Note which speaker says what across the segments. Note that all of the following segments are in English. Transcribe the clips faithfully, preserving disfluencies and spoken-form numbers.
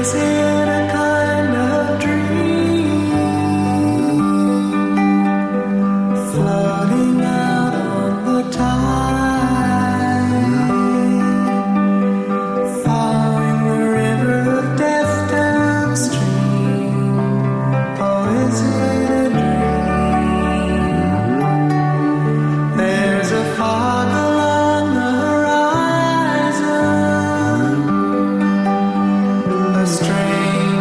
Speaker 1: Strange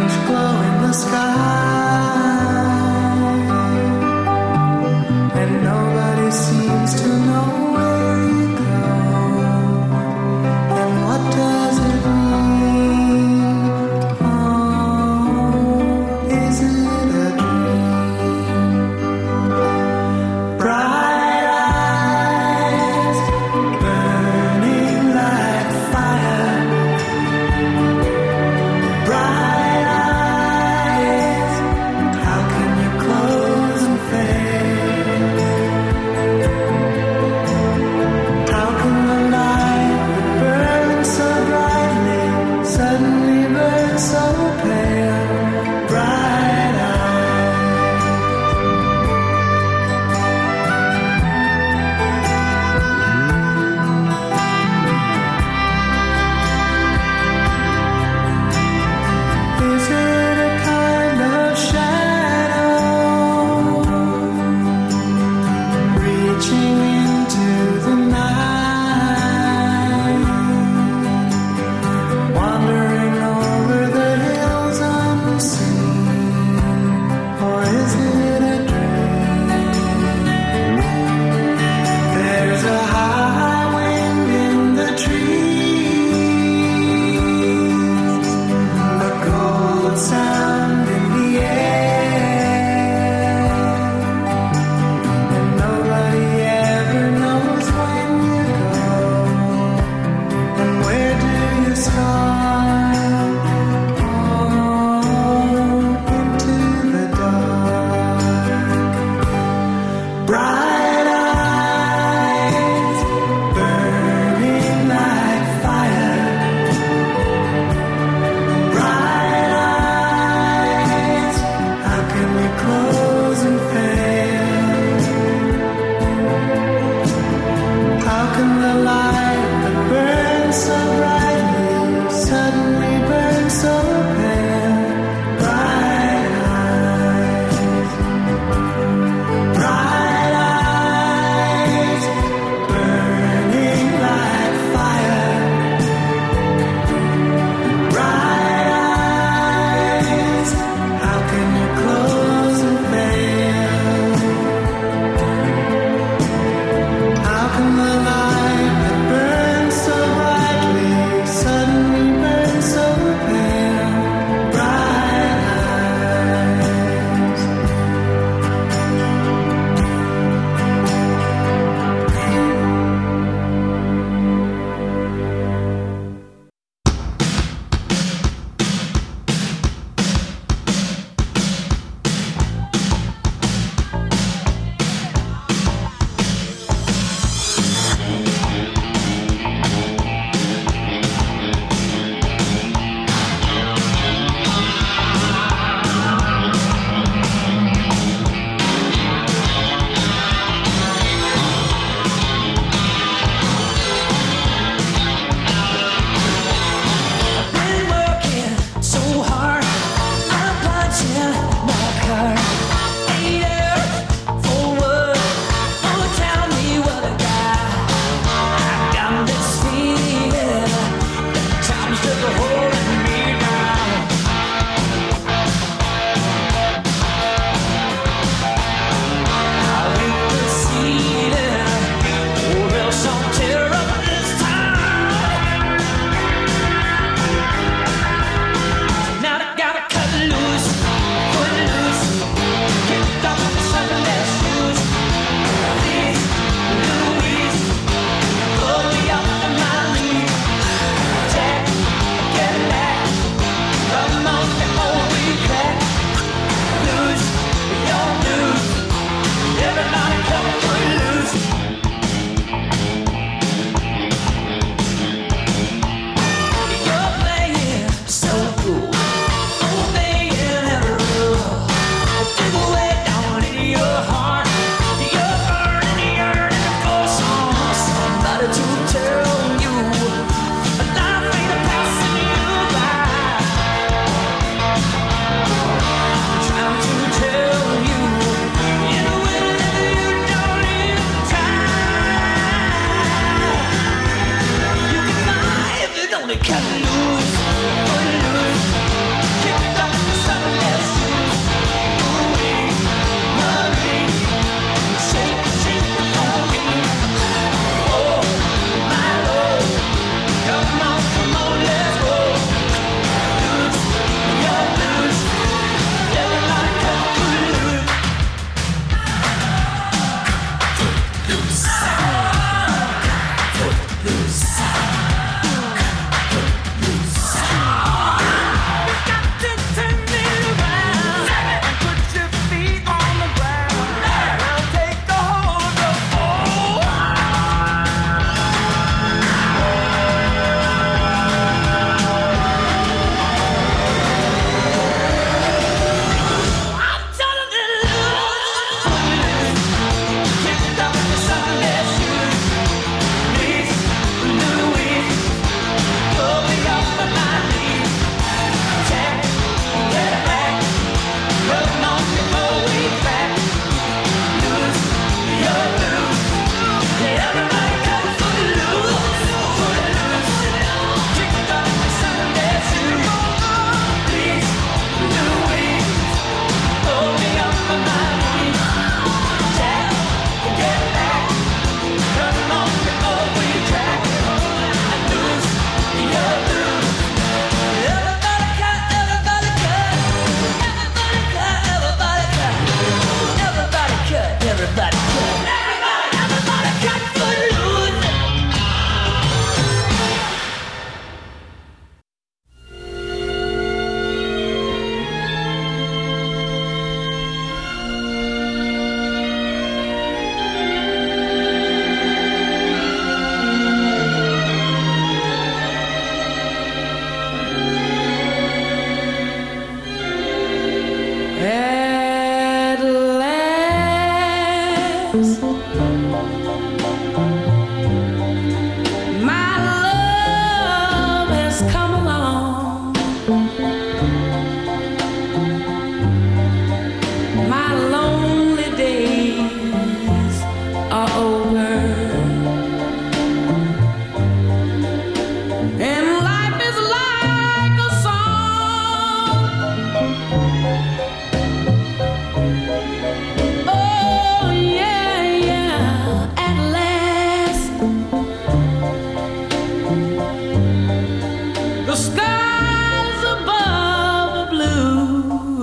Speaker 1: skies above are blue.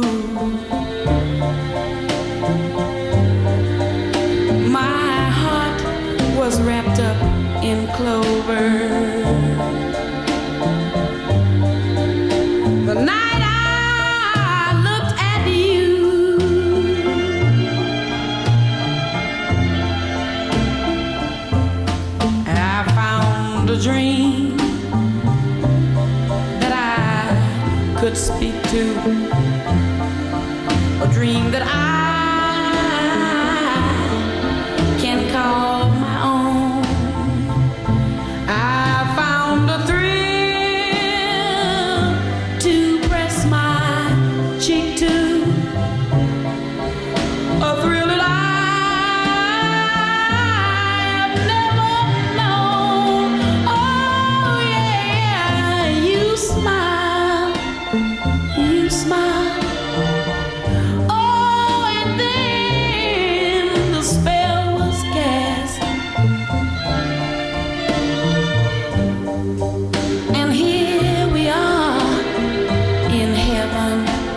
Speaker 1: My heart was wrapped up in clover. The night I looked at you, I found a dream that I could speak to, a dream that I can call my own. I found a thrill to press my cheek to, a thrill that I've never known. Oh yeah, you smile, you smile. Oh, and then the spell was cast, and here we are in heaven.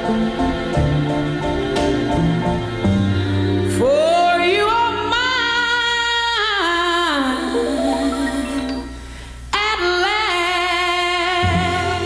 Speaker 1: For you are mine at last.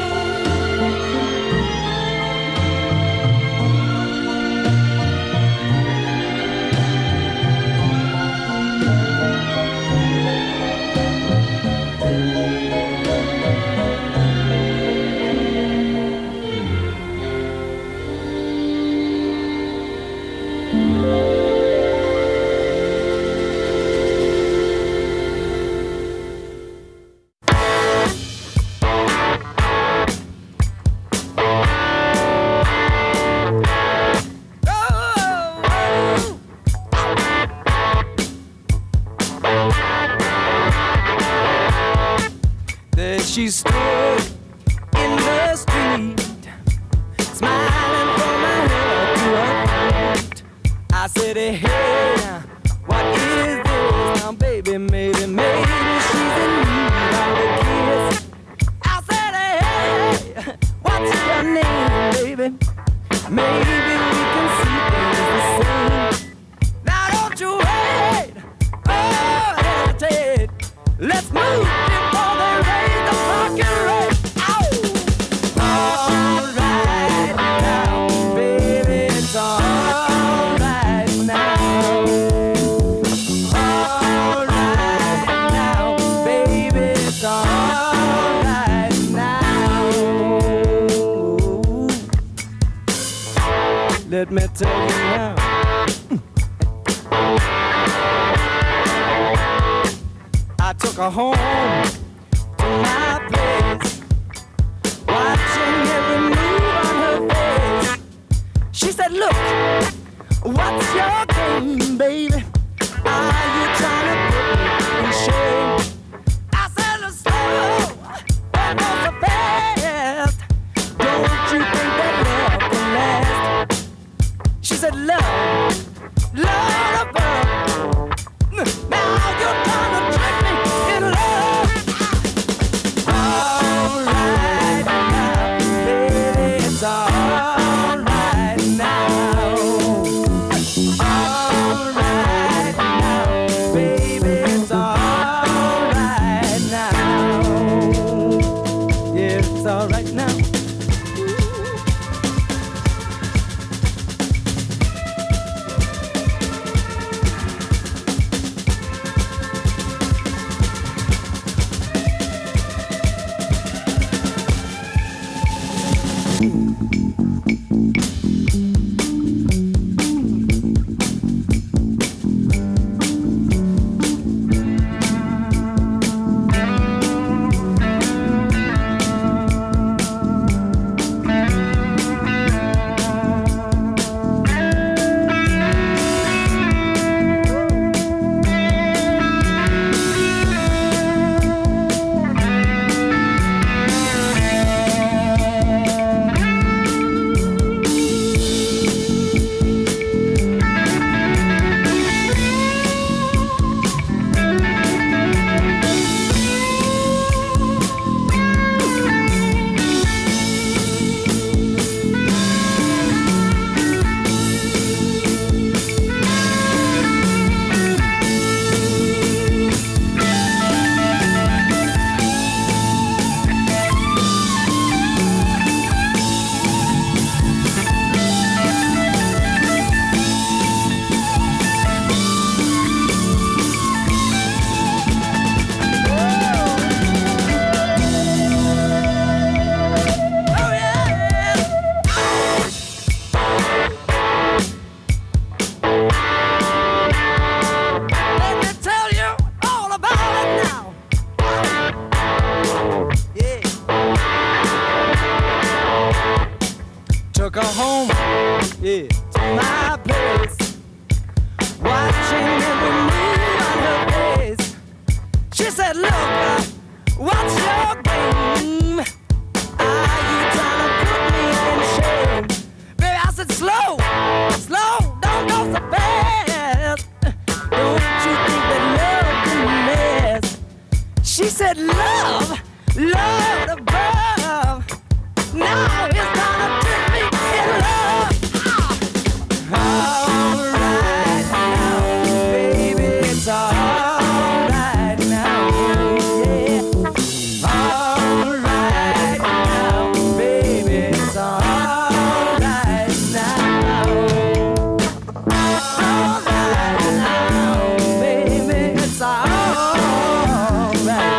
Speaker 2: There she stood in the street, smiling from her head to her feet. I said, hey, what is this now, baby? Maybe, maybe she's in need of a kiss. I said, hey, what's your name, baby? Maybe we can see things the same. Now don't you wait, oh, hesitate. Let's move before they raise the fucking rate. Ow! All right now, baby, it's all right now. All right now, baby, it's all right now. Let me tell you now. I took her home to my place, watching every move on her face. She said, look, what's your game, baby? Are you trying to put me in shame? I said, look, slow, but not so fast. Don't you think that love can last? She said, love, love above. Now you're gonna trick me in love. All right now, baby, it's all right now. All right now, baby, it's all right now. Yeah, it's all right now. her home, yeah, to my place, watching every move on her face. She said, look, uh, what's your game? Are you trying to put me in shame? Baby, I said, slow, slow, don't go so fast. Don't you think that love can mess? She said, love, love above. Now it's time to put me in love. All right now, baby, it's all right now, yeah. All right now, baby, it's all right now. All right now, baby, it's all right.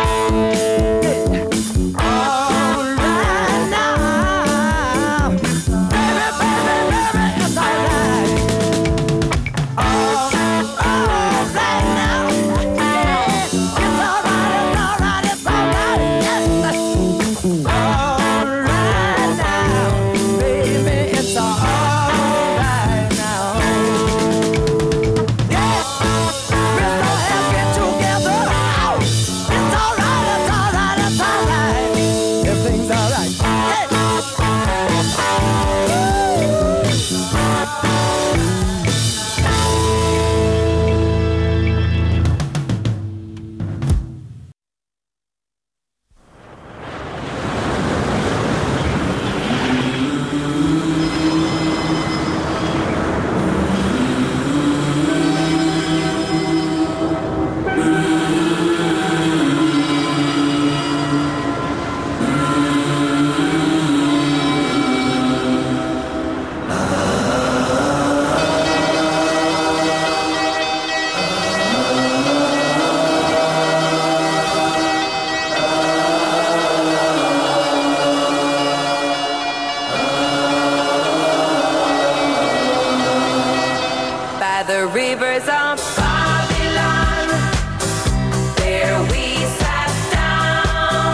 Speaker 3: The rivers of Babylon, there we sat down.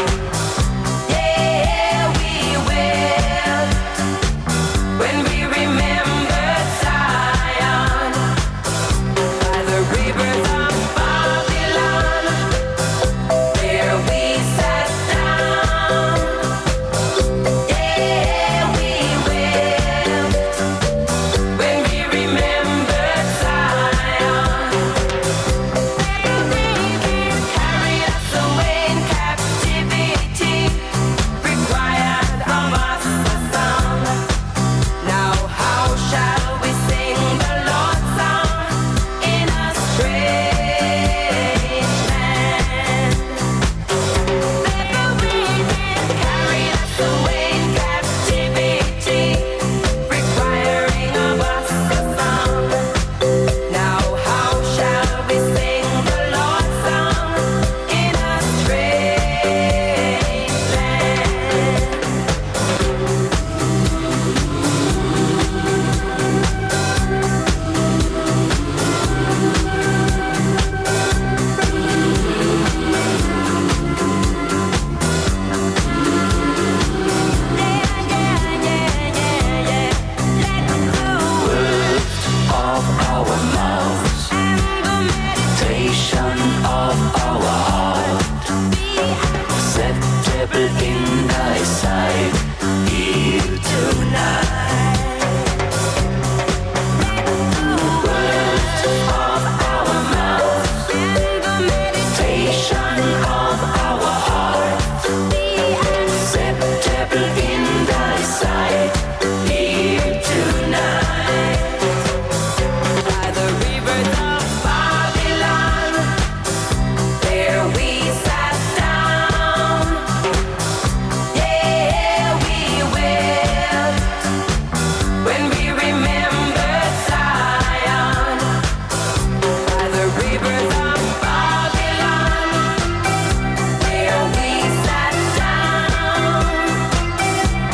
Speaker 3: Yeah, we wept when we remembered Zion. By the rivers of Babylon, there we sat down. Yeah, we wept when we remembered Zion. Carry us away in captivity, required of us a song. Now how shall we sing the Lord's song in a strange land? Let the wind carry us away in captivity, requiring of us a song. Now how shall we sing the Lord's song in a strange land?
Speaker 4: Of our mouths, meditation of our heart, acceptable in thy sight, here tonight. Words of our mouths, meditation of our heart, acceptable in thy sight, here tonight.
Speaker 3: By the rivers of Babylon, there we sat down. Yeah, we wept when we remembered Zion. By the rivers of Babylon, there we sat down.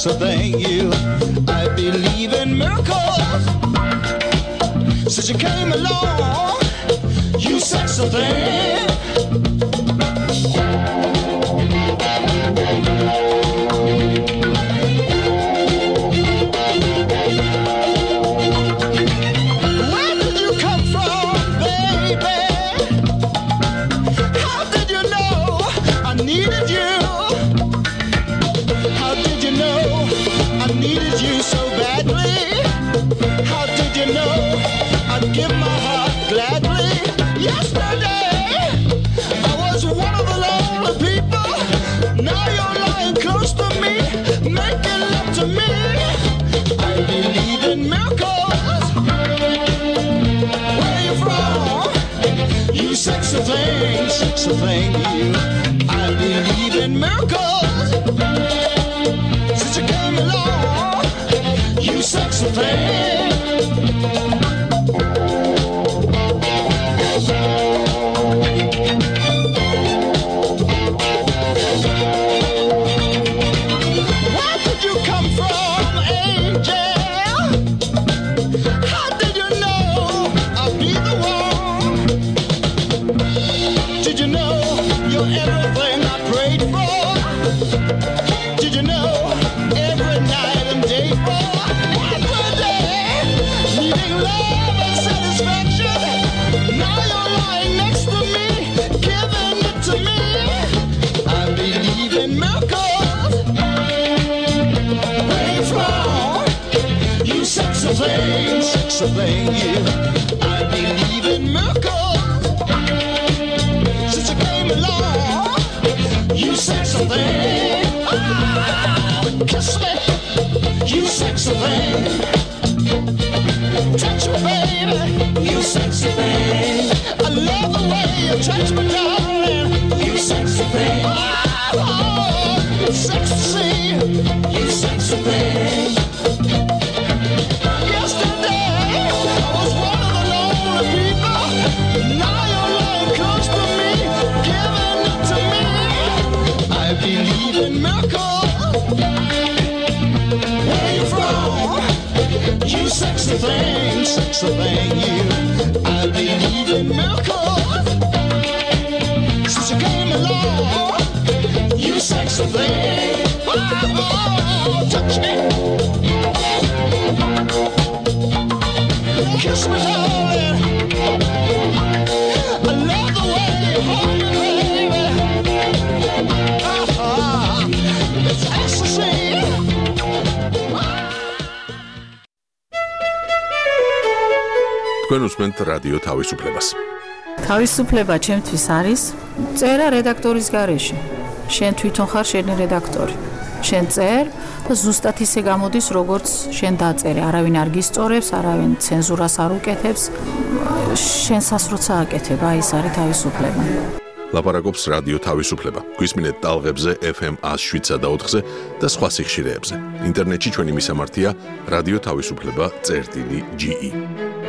Speaker 5: sexy thing, you. I believe in miracles. Since you came along, you sexy thing. Where did you come from, baby? How did you know I needed you? How did you know I needed you so badly? How did you know I'd give my heart gladly? Yesterday I was one of the lonely people. Now you're lying close to me, making love to me. I believe in miracles. Where you from? You sexy thing, sexy thing, you. I believe in miracles. Since you came along, you sexy thing. Where did you come from, angel? How did you know I'd be the one? Did you know you're everything I prayed for? Did you know every night and day for? Every day, needing love and satisfaction. Now you're lying next to me, giving it to me. I believe in miracles. Where you from? You sexy thing, sexy thing, you. I believe in miracles. Since you came along, you sexy thing. Oh, kiss me, you sexy thing. Touch me, baby, you sexy thing. I love the way you touch me, darling. You sexy thing. Oh, sexy, you sexy thing. Yesterday I was one of the lonely people. Now you're lying close to me, giving it to me. I believe in miracles. Where you from? You sexy thing, sexy thing, you. I believe in miracles. Since you came along, you sexy thing. Oh, touch me, kiss me, darling. I love the way you hold me, baby. Ah, it's ecstasy.
Speaker 6: თქვენ უსმენთ რადიო თავისუფლებას.
Speaker 7: თავისუფლება ჩემთვის არის წერა რედაქტორის გარეშე. შენ თვითონ ხარ შენი რედაქტორი. შენ წერ და ზუსტად ისე გამოდის, როგორც შენ დაწერე. არავინ არ გისწორებს, არავინ ცენზურას არ უკეთებს. შენსას როცა აკეთებ, აი ეს არის თავისუფლება.
Speaker 6: ლაპარაკობს რადიო თავისუფლება. გვისმინეთ ტალღებზე ეფ ემ one oh seven და ოთხზე და სხვა სიხშირეებზე. ინტერნეტში ჩვენი მისამართია რადიო თავისუფლება წერტილი ჯი ი.